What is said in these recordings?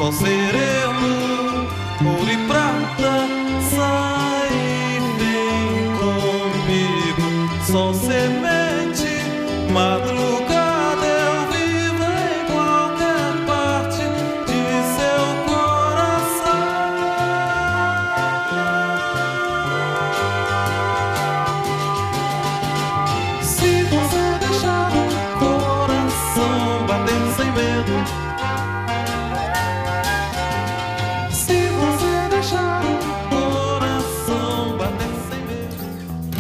sol sereno, ouro e prata, sai e vem comigo. Sol semente, madrugada, eu vivo em qualquer parte de seu coração. Se você deixar o coração bater sem medo, se você deixar o coração bater sem medo.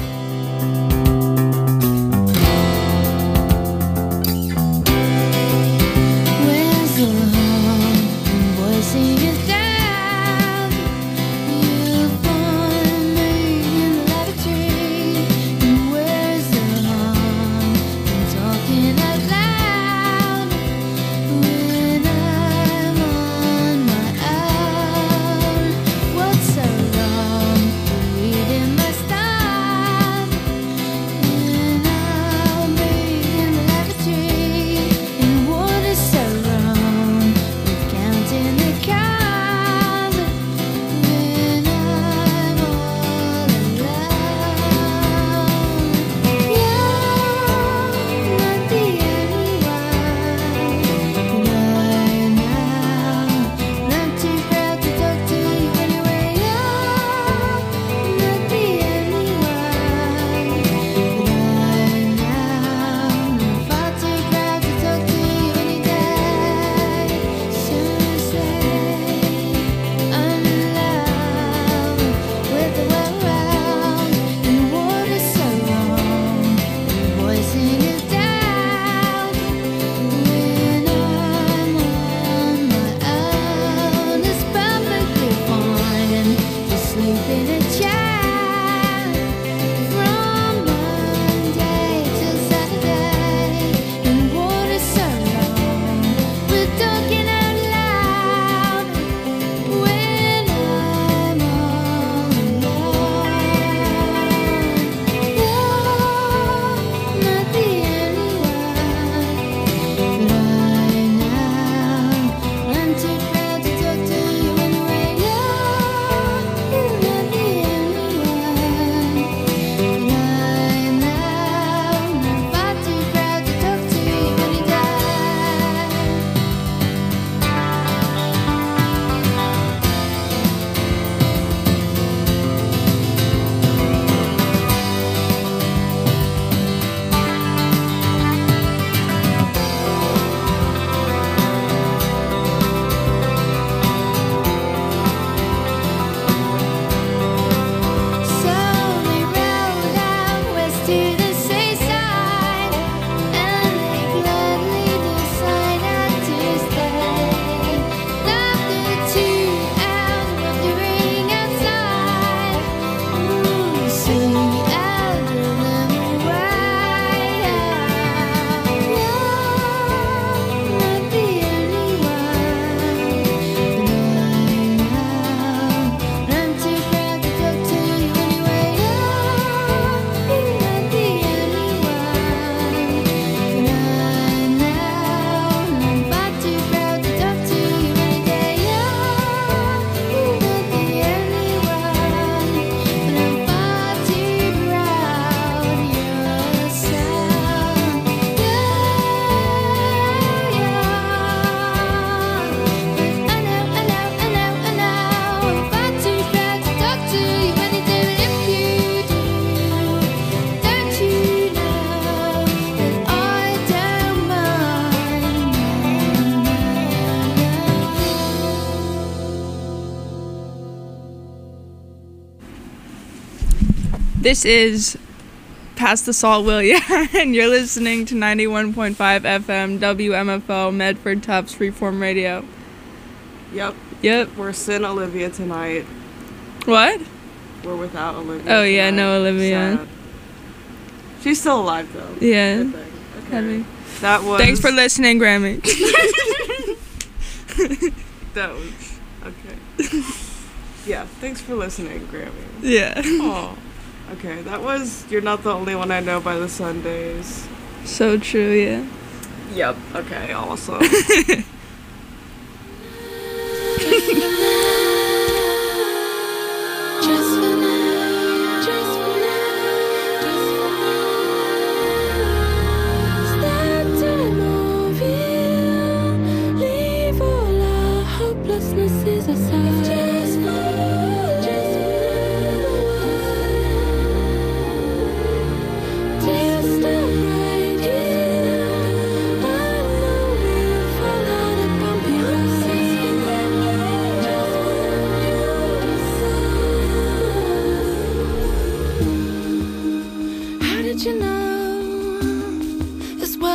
Where's the home? Voicing is down. You find me in the lavatory. And where's the home? I'm talking out loud when I'm on my own. What's so wrong with reading my stuff? And I'll be in the lavatory. And what is so wrong with counting the cars when I'm all alone? You're not the only one. No, no, I'm too proud to talk to you anyway. You're not the only one. No, I'm far too proud to talk to you any day. So say I'm in love with the world around. And what is so wrong with voicing is down when I'm on my own? It's perfectly fine to sleep in a chair from Monday till Saturday. And what is so wrong with talking out loud when I'm all alone? You're not the only one, but I know I'm too proud to talk to you anyway. You're not the only one, but I know I'm far too proud to talk to you any day. So we rode out west to the seaside, and they gladly decided to stay. After 2 hours wandering outside, see out of them away. You're not the only one, but I know I'm too proud to talk to you anyway. You're not the only one, but I know I'm far too proud to talk to you any day. You're not the only one, but I'm far too proud yourself. I know, I'm far too proud to talk to you any day. But if you do, don't you know that I don't mind? This is Past the Salt, Will Ya? And you're listening to 91.5 FM WMFO Medford Tufts Freeform Radio. Yep, Yep. we're sin Olivia tonight. What? We're without Olivia. Oh, yeah, tonight. no Olivia. Sad. She's still alive though. Yeah. Good thing. Okay. Heavy. That was. Thanks for listening, Grammy. That was okay. Yeah, thanks for listening, Grammy. Yeah. Oh, okay. That was "You're Not the Only One I Know" by the Sundays. So true, yeah. Yep. Okay. Awesome.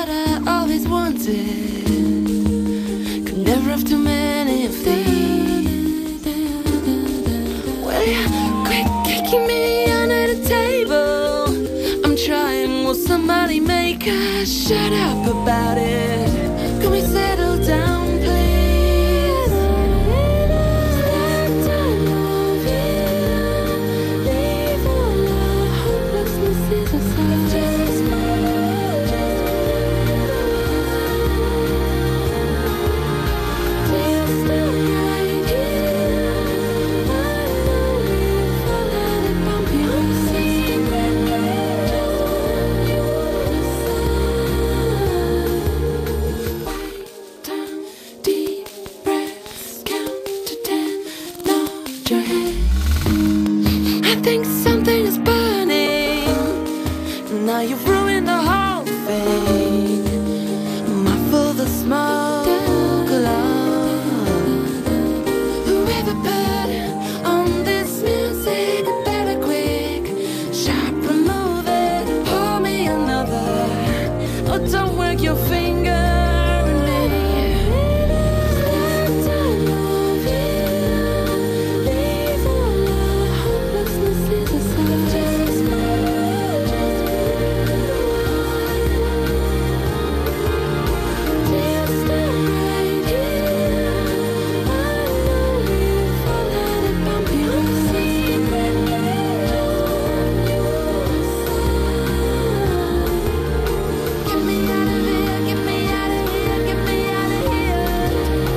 what I always wanted. Could never have too many of these. Well, yeah, quit kicking me under the table. I'm trying, will somebody make us shut up about it? Can we settle down, please? Start to love you. Leave all our hopelessness aside. Just right here. I know if I let it bump you, deep breaths, count to 10, nod your head. I think something is burning. Now you've ruined the whole thing. Muffle the smoke alone. Whoever put on this music, better quick, sharp, remove it, pour me another. Oh, don't work your finger in me. Start to love you. Leave all our hopelessness aside. Just right here. I know if I let it bump you, get me out of here, get me out of here, get me out of here.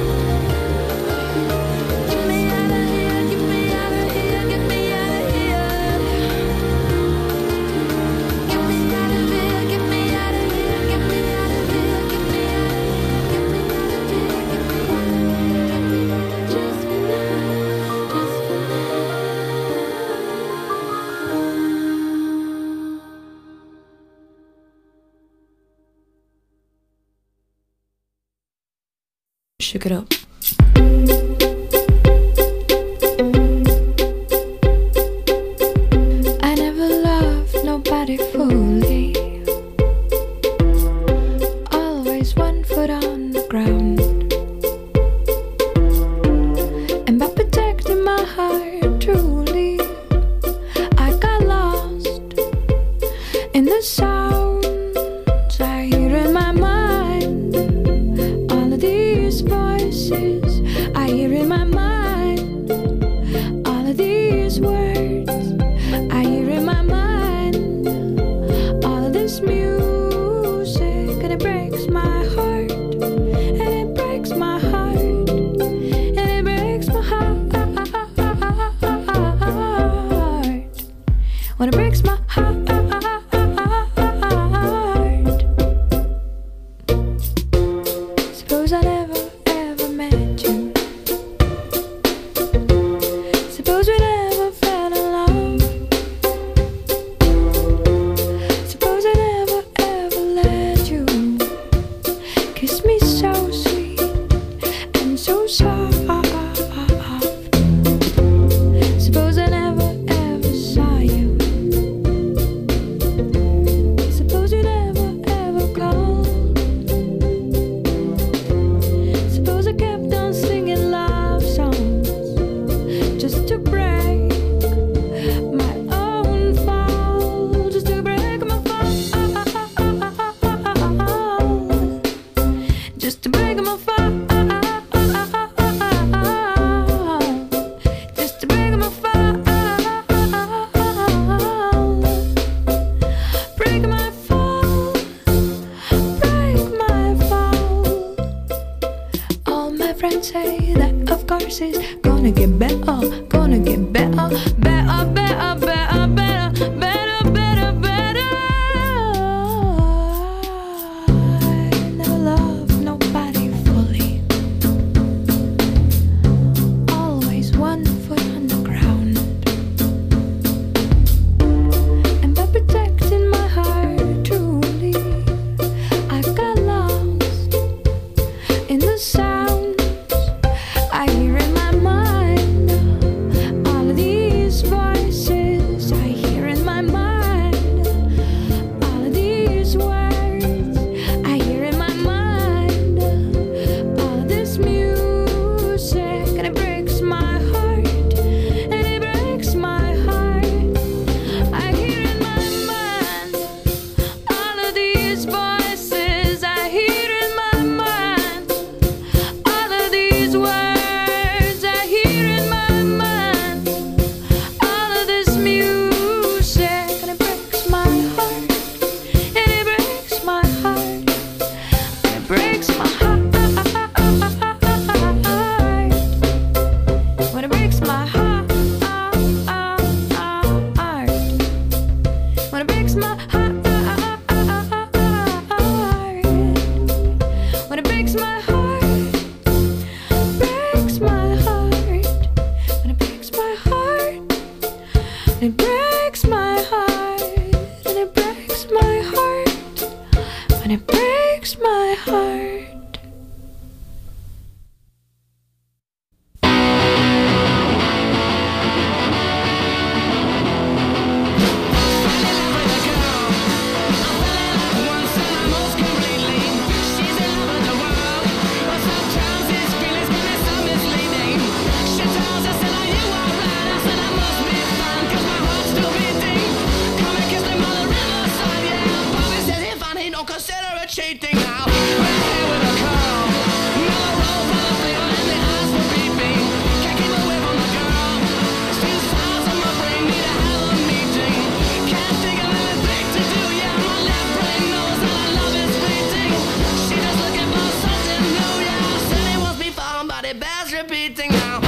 Get me out of here, get me out of here, get me out of here. Get me out of here, get me out of here, get me out of here, get me out of here, get me out of here, get me out of here. Just for now, just for now. Shook it up. I never loved nobody fully. Always one foot on the ground. And by protecting my heart truly, I got lost in the sounds I hear in my mind. All of these voices I hear in my mind. All of these words I hear in my mind. All of this music, and it breaks my heart. And it breaks my heart. And it breaks my heart. When it breaks my heart. Suppose I never ever met you. Suppose we never fell in love. Suppose I never ever let you kiss me so sweet and so soft. Suppose I never ever saw you. Suppose you never ever called. Suppose I kept on singing love songs just to break my own fall, just to break my fall, just to break my fall, just to break my fall, break my fall, break my fall. All my friends say that of course it's gonna get better, gonna get better, better, better, better, better, better, better, better. I never loved nobody fully. Always one foot on the ground. And by protecting my heart truly, I got lost in the sounds I hear in my mind. breaks my heart. When it breaks my heart. When it breaks my heart. When it breaks my heart. Breaks my heart. When it breaks my heart. When it breaks my heart. When it breaks my heart. When it breaks my heart. Cheating now, we're here with a girl. Another roll for the field and the eyes were beeping. Can't keep away from the girl. Still sounds on my brain, need to have a meeting. Can't think of anything to do, yeah, my left brain knows that our love is fleeting. She just looking for something new, yeah. Said it wants me falling, but it bears repeating now.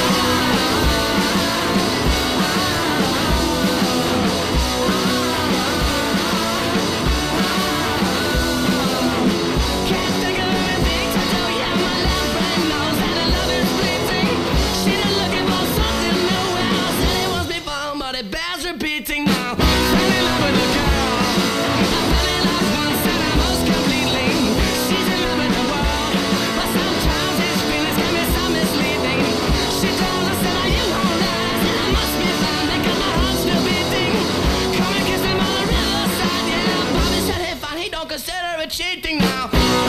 Repeating now, fell in love with a girl. I fell in love once and almost completely. She's in love with the world, but sometimes these feelings can be so misleading. She told us that you won't last, and I must be fine because my heart's still beating. Come and kiss him on the riverside, yeah. Bobby said hey fine, he don't consider it cheating now.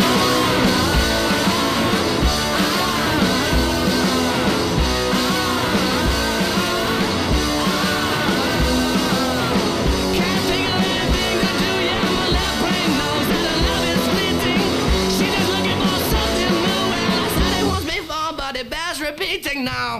Repeating now.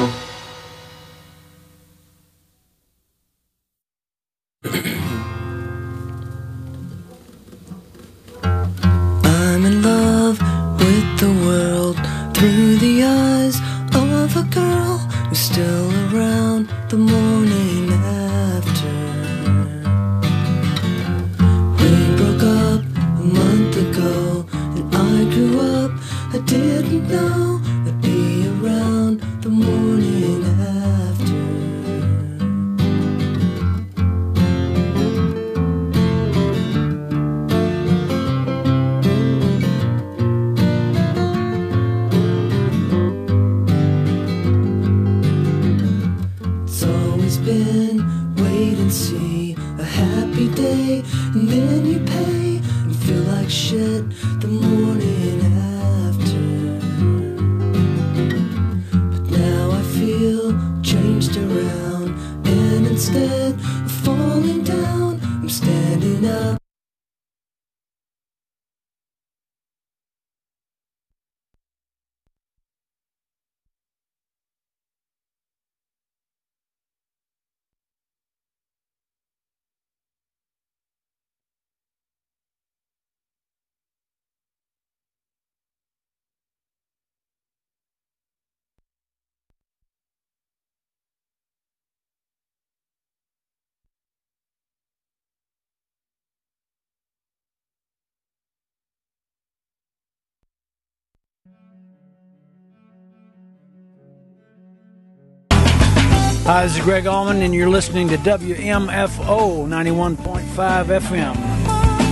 I'm in love with the world through the eyes of a girl who's still around the morning after. We broke up a month ago and I grew up. I didn't know I'd be around the morning after. It's always been wait and see, a happy day, and then you pay and feel like shit the morning after. But now I feel changed around, and instead of falling down, I'm standing up. Hi, this is Greg Allman, and you're listening to WMFO 91.5 FM.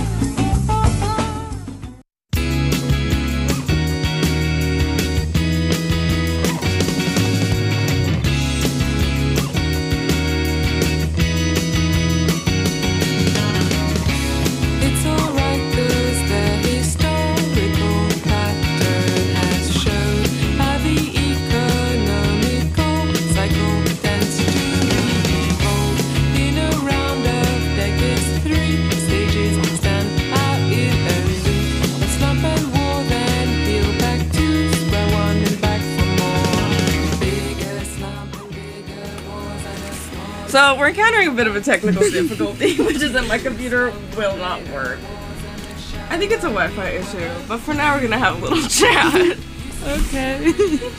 It's alright 'cause the historical pattern has shown how the economical cycle tends to evolve. In a round of decades, 3 stages stand out in a loop. A slump and war, then peel back to square one and back for more. Bigger slump and bigger wars and a small. So we're encountering a bit of a technical difficulty, which is that my computer will not work. I think it's a Wi-Fi issue, but for now we're gonna have a little chat. Okay.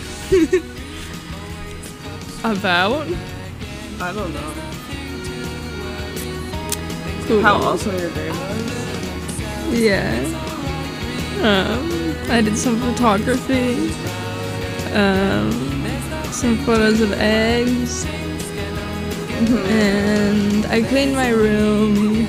About? I don't know. Cool. How awesome your day was. Yeah. I did some photography. Some photos of eggs. And I cleaned my room,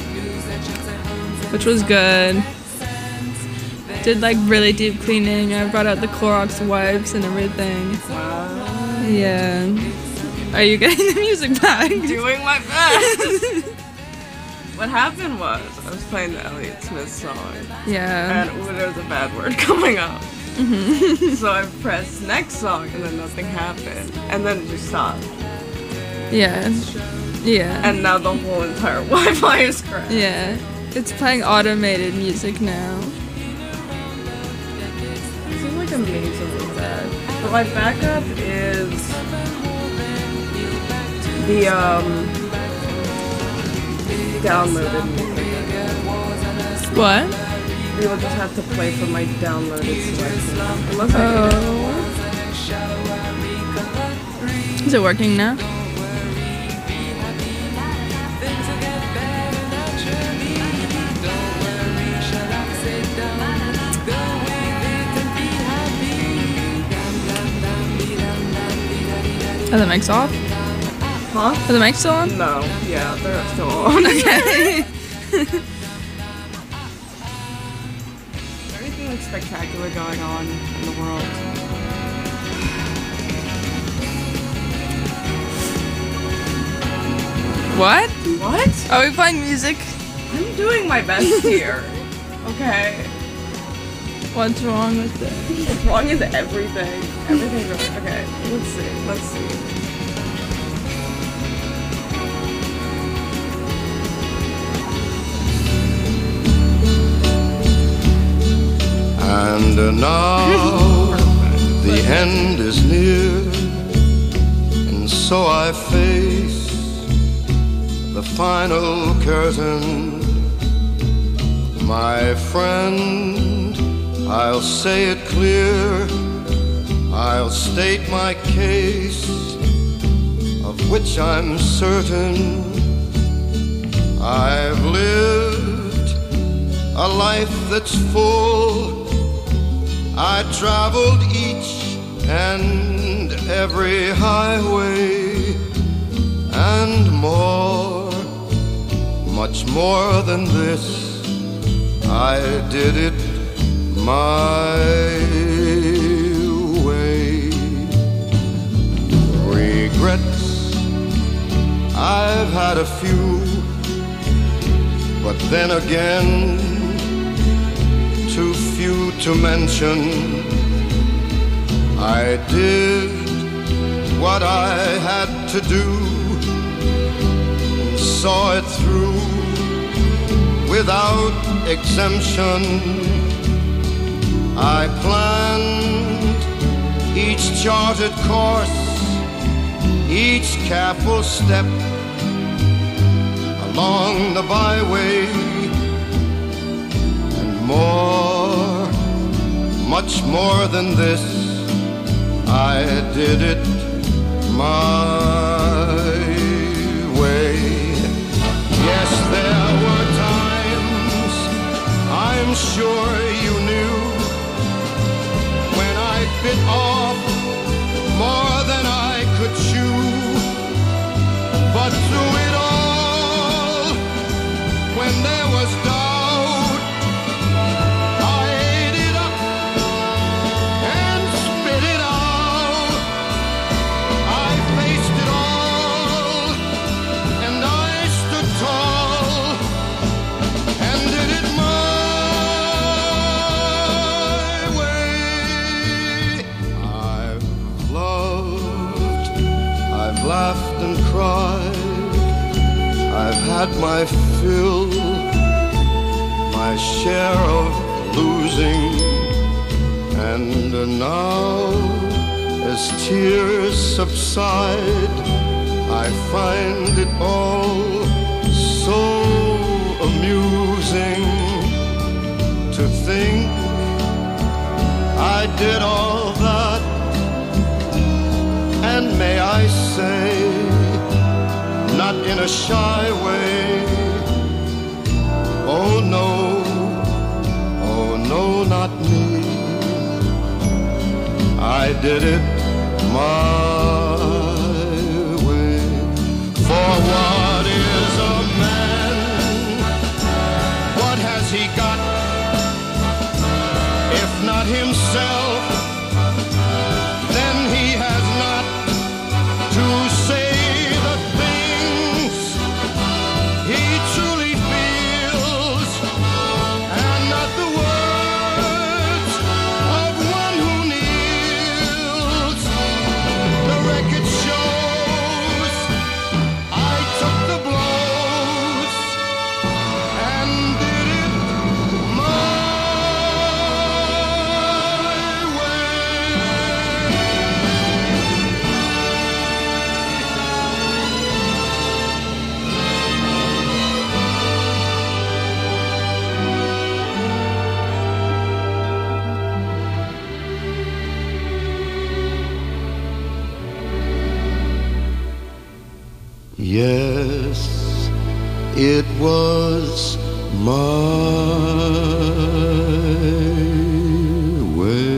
which was good. Did like really deep cleaning. I brought out the Clorox wipes and everything. Wow. Yeah. Are you getting the music back? Doing my best. What happened was I was playing the Elliott Smith song, Yeah. and there was a bad word coming up. So I pressed next song, and then nothing happened, and then it just stopped. Yeah. Yeah. And now the whole entire Wi-Fi is crashed. Yeah. It's playing automated music now. This is like amazingly bad. But my backup is the downloaded music. What? We will just have to play from my downloaded selection. Unless I Oh. Is it working now? Are the mics off? Huh? Are the mics still on? No. Yeah, they're still on. Okay. Everything like spectacular going on in the world. What? What? Are we playing music? I'm doing my best here. Okay. What's wrong with it? What's wrong is everything. Everything's wrong. Okay, let's see. Let's see. And now the end is near, and so I face the final curtain. My friend, I'll say it clear, I'll state my case, of which I'm certain. I've lived a life that's full. I traveled each and every highway, and more, much more than this. I did it my way. Regrets, I've had a few, but then again, too few to mention. I did what I had to do, and saw it through without exemption. I planned each charted course, each careful step along the byway, and more, much more than this, I did it my way. Yes, there were times, I'm sure you knew, when I bit off more than I could chew. But through it all, when there was doubt, I ate it up and spit it out. I faced it all, and I stood tall, and did it my way. I've loved, I've laughed and cried, I've had my fill, my share of losing, and now, as tears subside, I find it all so amusing. to think I did all that, and may I say, not in a shy way, oh no, not me. I did it my way. For what is a man? What has he got if not himself? Then he has not to say the things he truly feels, and not the words of one who kneels. The record shows I took the blows and did it my Yes, it was my way.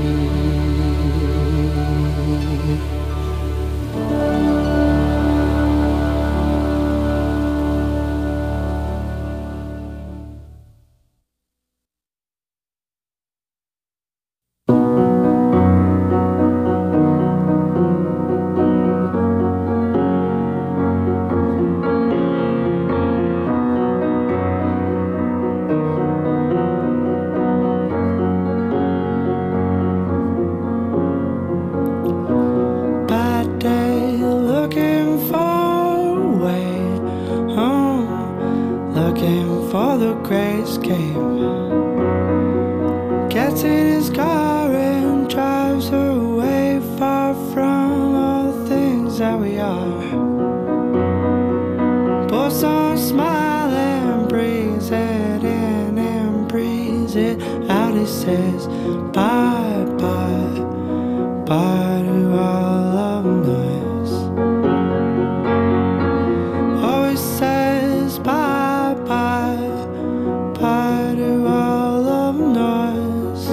Bad day, looking for a way home, looking for the grayscale. Gets in his car and drives away, far from all the things that we are. Puts on a smile and breathes it in and breathes it out. He says bye bye, bye to all of noise. Always says bye bye, bye to all of noise.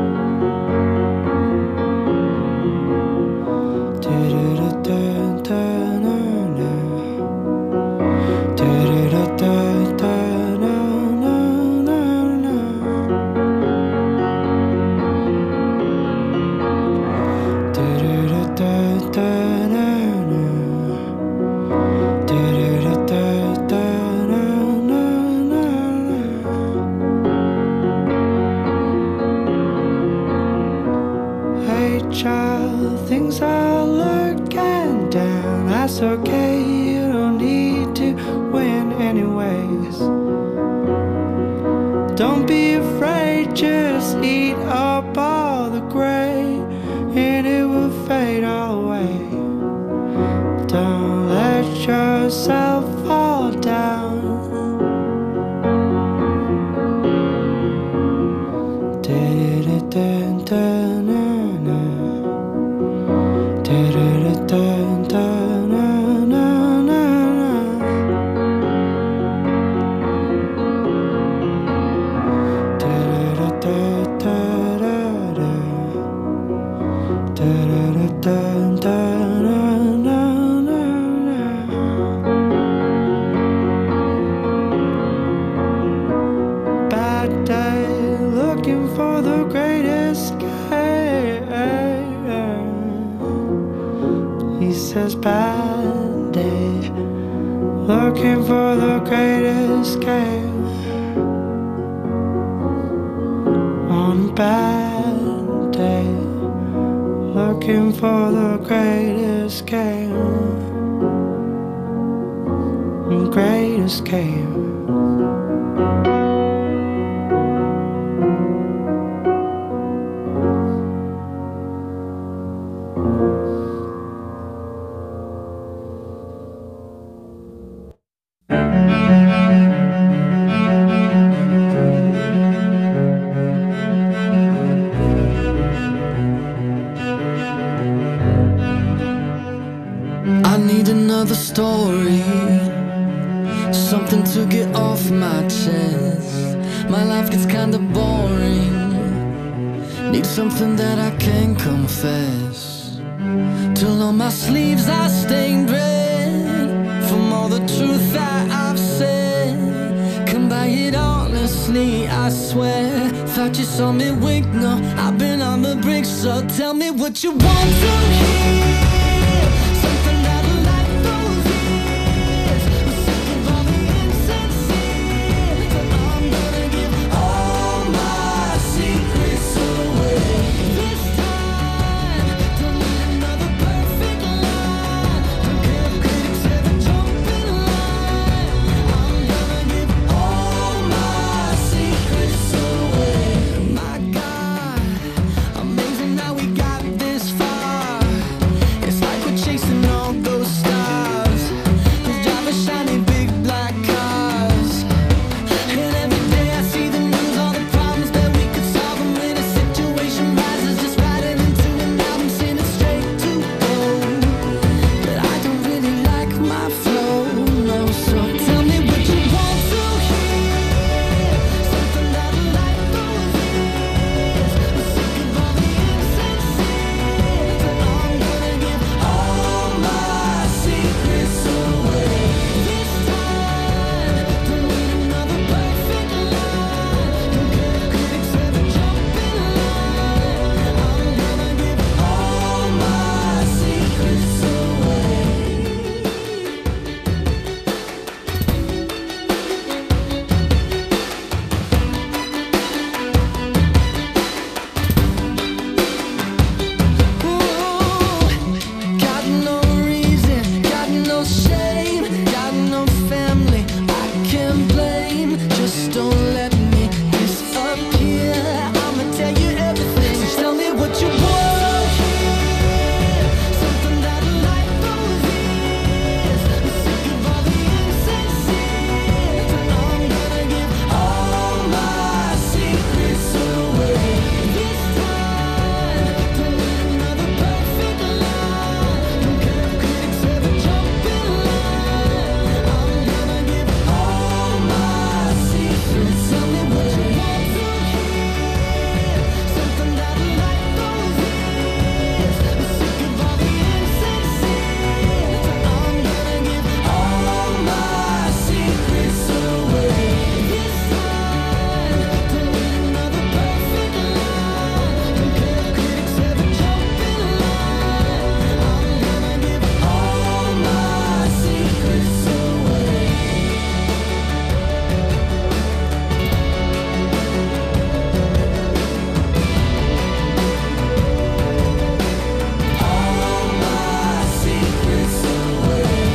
Hey child, things are looking down. That's okay, you don't need to win anyways. Don't be afraid, just eat up all the gray and it will fade away. Don't let yourself fall down. Bad day, looking for the great escape. He says bad day, looking for the great escape. On a bad day, looking for the great escape. Great escape. another story, something to get off my chest. My life gets kinda boring, need something that I can confess. Till on my sleeves I stained red from all the truth that I've said. Come by it honestly, I swear. Thought you saw me wink, no, I've been on the brink. So tell me what you want to hear. Something that'll light those ears. I'm sick of all the insincere, but I'm gonna give all my secrets away. This time, don't need another perfect line. Don't care if critics ever jump in line. I'm gonna give all my secrets away. My God, amazing how we got this far. It's like we're chasing all those stars, those driving shiny big black cars. And every day I see the news, all the problems that we could solve. And when a situation rises, just write it into an album, send it straight to gold. But I don't really like my flow, no. So tell me what you want to hear. Something that'll light those ears. I'm sick of all the insincere, but I'm gonna give all my secrets away. This time, don't need another perfect line. Don't care if critics ever jump in line. I'm gonna give all my secrets away. Got no reason, got no shame, got no family I can blame. Just don't let me disappear. I'ma tell you everything. So tell me what you want to hear. Something that'll light those ears. I'm sick of all the insincere, but I'm gonna give all my secrets away. This time, don't need another perfect line. Don't care if critics ever jump in line. I'm gonna give all my secrets. Tell me what you want to hear. Something that'll light those ears. I'm sick of all the insincere, but I'm gonna give all my secrets away. This time, don't need another perfect line. Don't care if critics ever jump in line. I'm gonna give all my secrets away. All my secrets away.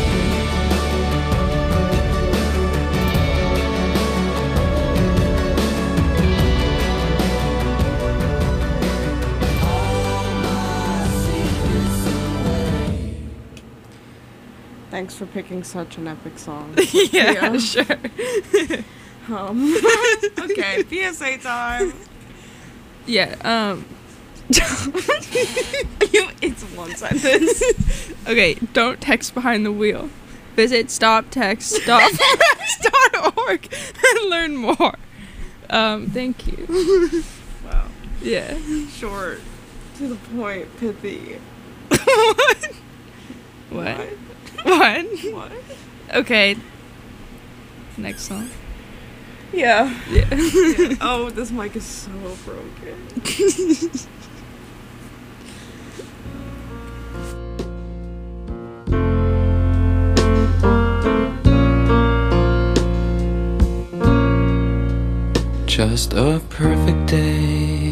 All my secrets away. Thanks for picking such an epic song. Yeah, sure. Okay, PSA time. Yeah, It's one sentence. okay, don't text behind the wheel. Visit stoptextstoppress.org and learn more. Thank you. Wow. Yeah. Short, to the point, pithy. What? What? What? Okay. Next song. Yeah. Yeah. Oh, this mic is so broken. Just a perfect day.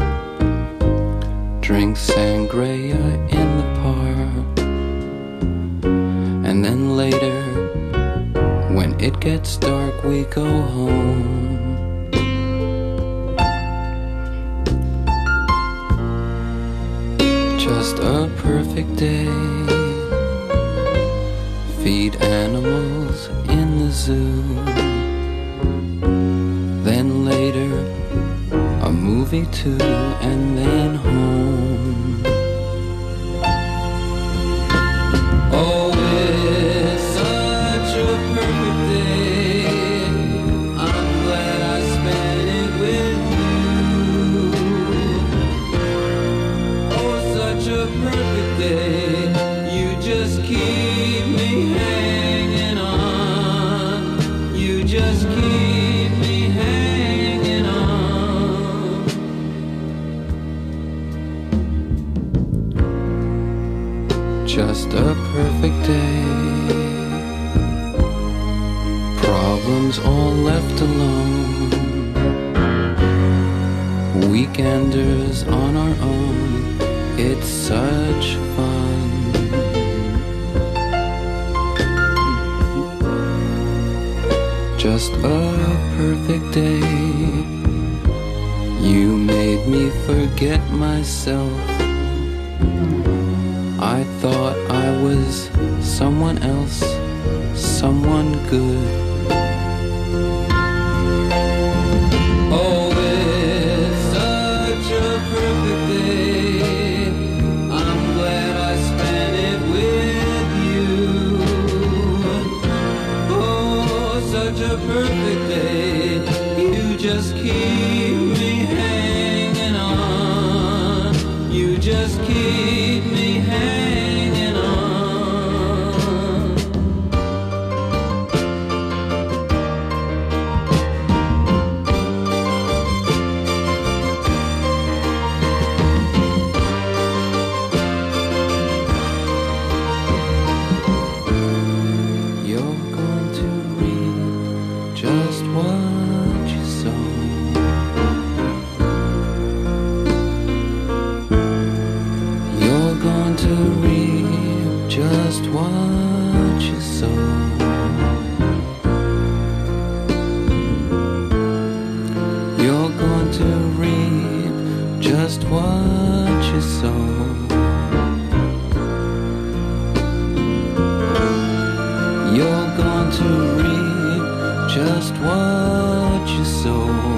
Drink sangria in the park. And then later, when it gets dark, we go home. Just a perfect day. Feed animals in the zoo. Then later, a movie too, and then home. Oh, Just a perfect day. Problems all left alone. Weekenders on our own. It's such fun. Just a perfect day. You made me forget myself. I thought I was someone else, someone good. Oh, it's such a perfect day. I'm glad I spent it with you. Oh, such a perfect day. You just keep me hanging on. You just keep me hanging on. You're going to reap just what you sow. You're going to reap just what you sow. You're going to reap just what you sow. You're going to reap just what you sow.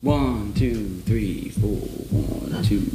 1, 2, 3, 4, 1, 2.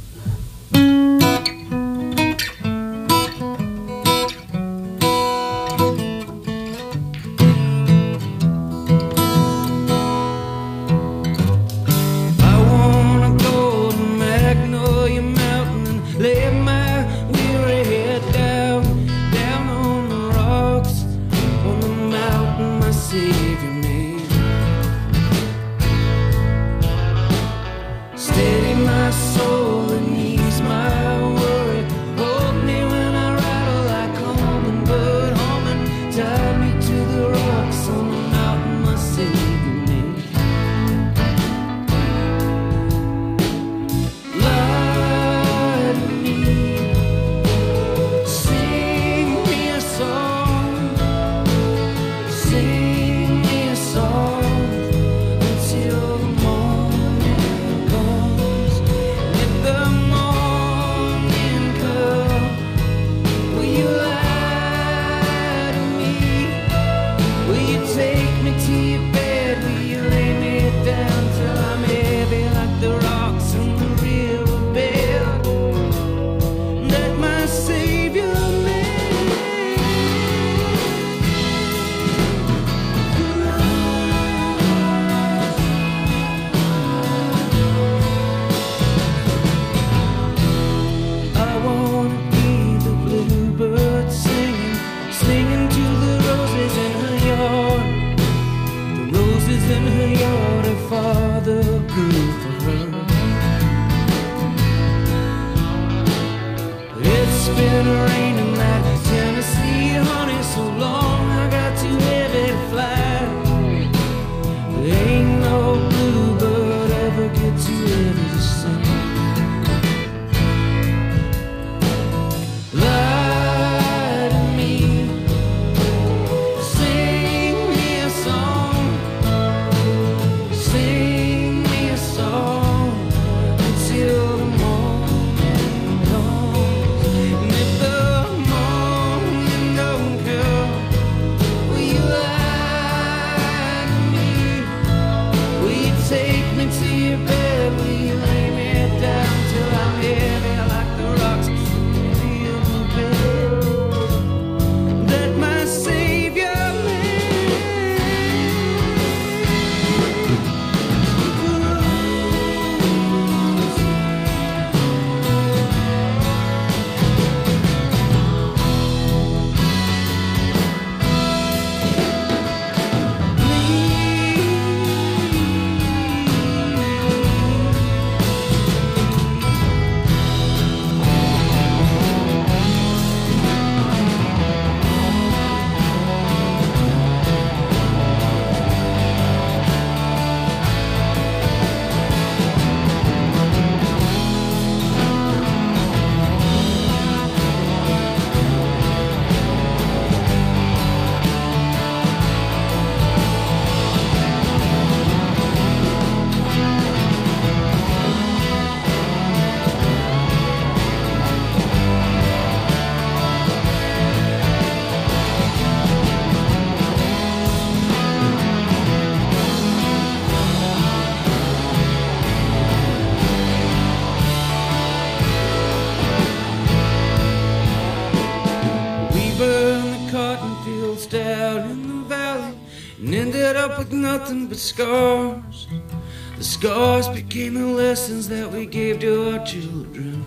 With nothing but scars. The scars became the lessons that we gave to our children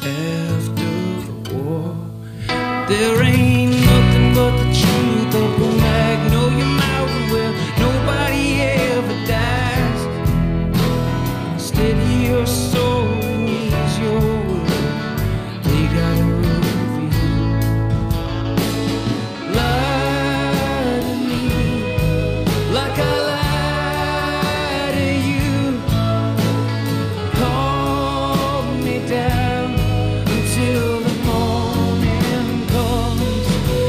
after the war. There ain't nothing but the truth of the Magnolia Mountain where nobody ever dies. Steady your soul and ease your will. They got a road for you. Lie to me like I lie to you. Calm me down until the morning comes.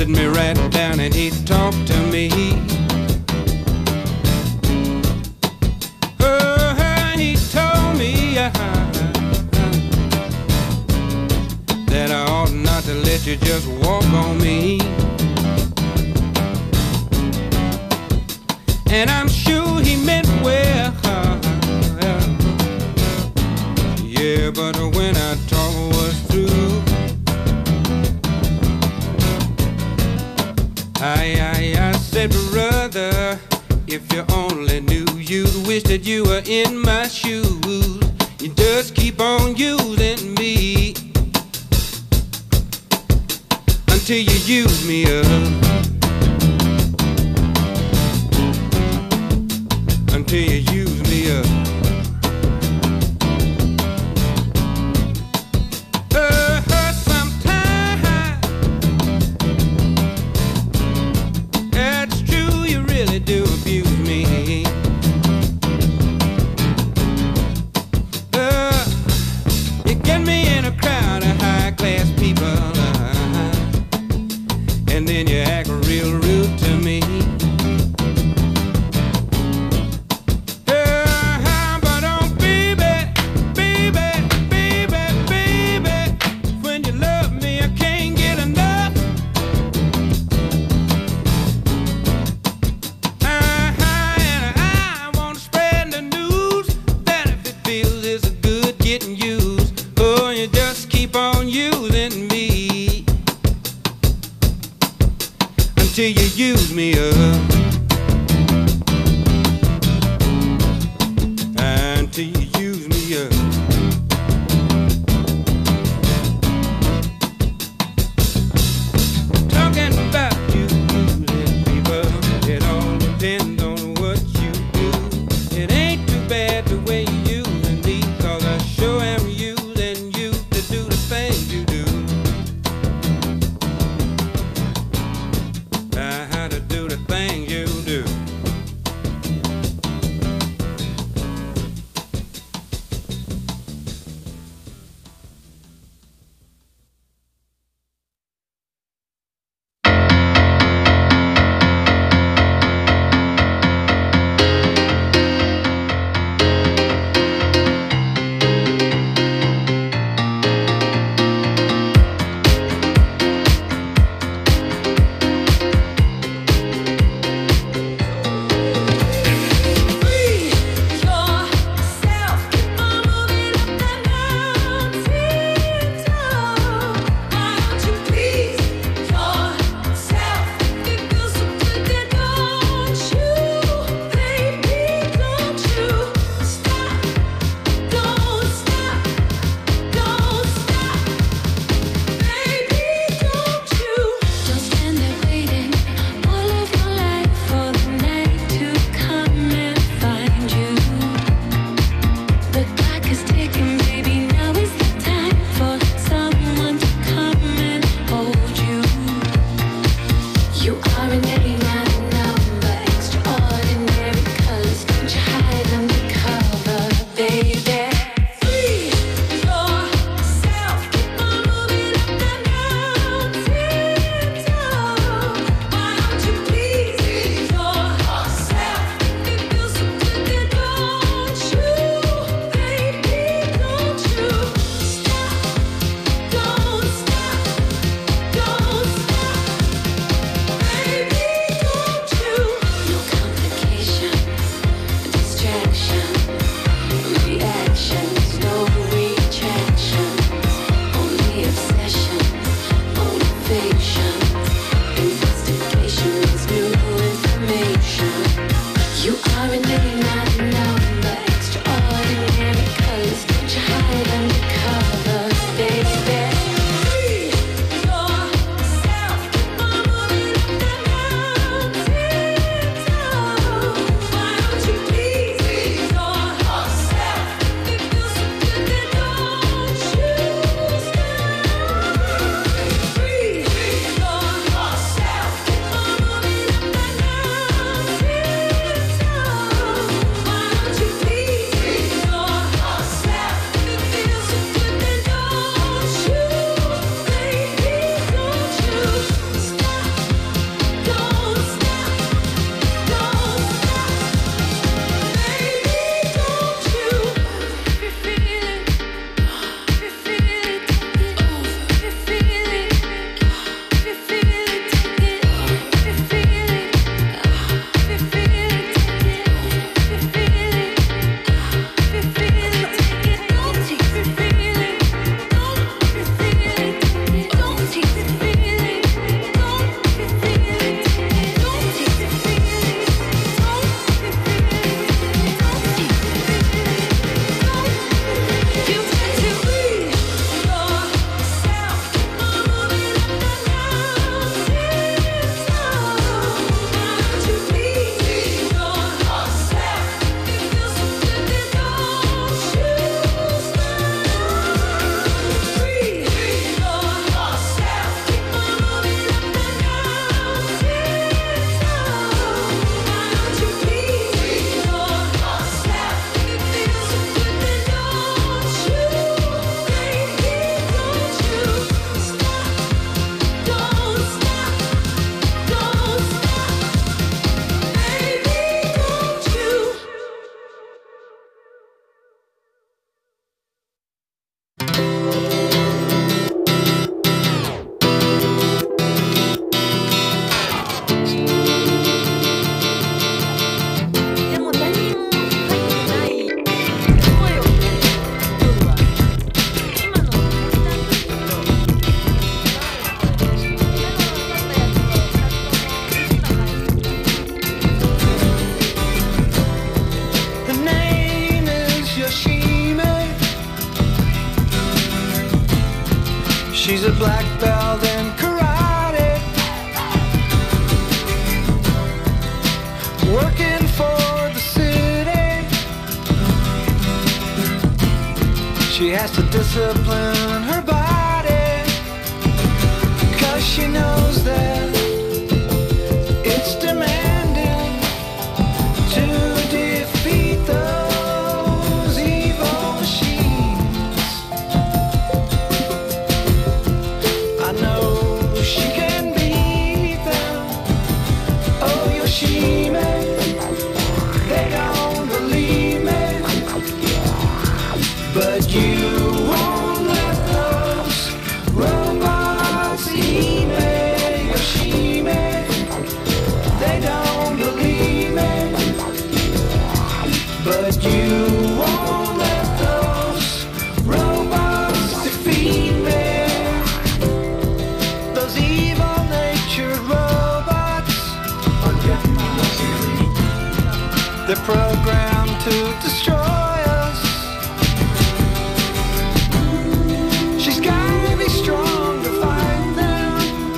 sit me right down and he talked to me. He told me that I ought not to let you just walk on me. And I'm sure he meant well. Yeah, but when our talk was through, I said, brother, if you only knew, you'd wish that you were in my shoes. You just keep on using me until you use me up. Until you use me up. Sometimes it's true, you really do abuse me. You get me in a crowd of high-class people, and then you act real rude to me. Until you use me up. Until you use me up. Talking about you using people, it all depends on what you do. It ain't too bad the way you using me, 'cause I sure am using you to do the things you do. How to do the things you black belt in karate, working for the city. She has to discipline her body, 'cause she knows that it's demanding to defeat those evil machines. I know she can beat them. Oh, Yoshime, they don't believe me, but you won't let those robots eat me. Yoshime, they don't believe me, but you won't let those robots defeat me. Those evil-natured robots, they're programmed to destroy us. She's gotta be strong to fight them,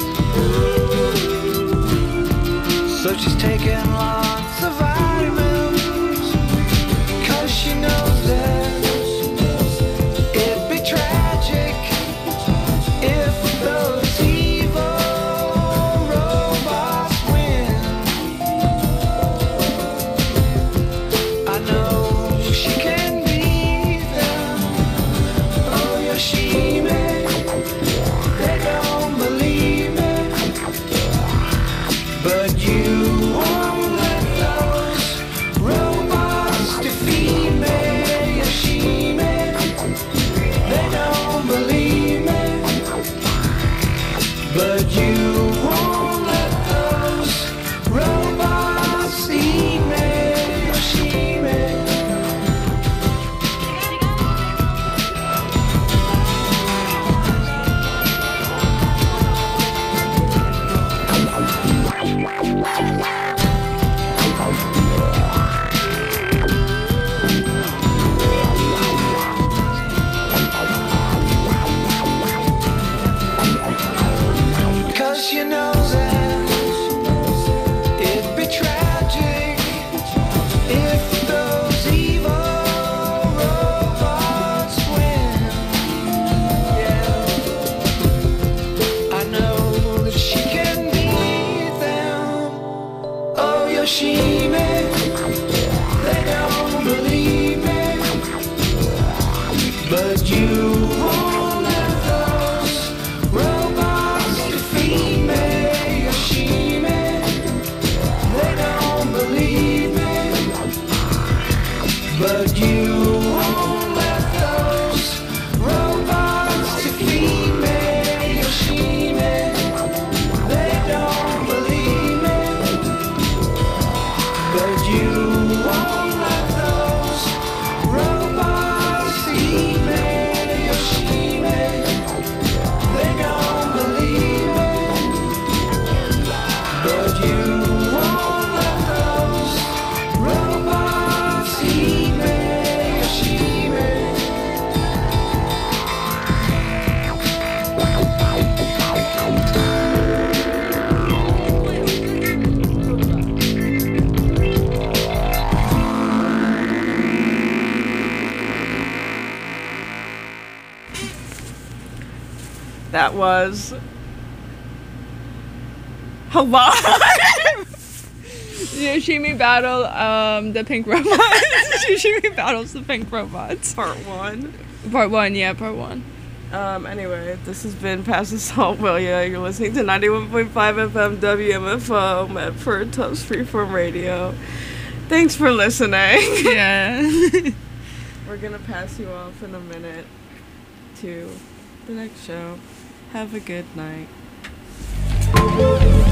so she's taking lots of vitamins, 'cause she knows that it'd be tragic if those evil robots win. I know she can beat them. Oh, Yoshime, they don't believe me, but you won't let those robots defeat me. Yoshime, they don't believe me, but you won't let those robots eat me. Yoshime. Cause she knows that it'd be tragic if those evil robots win. Yeah, I know that she can beat them. Oh, Yoshime, they don't believe me, but you won't let those robots defeat me. Yoshime, they don't believe me, but you won't let those robots defeat me. Yoshime, they don't believe me, but you won't let those robots eat me. Yoshime, they don't believe me, but you won't let those robots eat me. Yoshime. That was hello. Yoshimi battle the pink robots. Yoshimi battles the pink robots. Part 1. Part 1, yeah, part 1. Anyway, this has been Pass the Salt, Will Ya? You're listening to 91.5 FM WMFO, Medford, Tufts Freeform Radio. Thanks for listening. Yeah. We're gonna pass you off in a minute to the next show. Have a good night.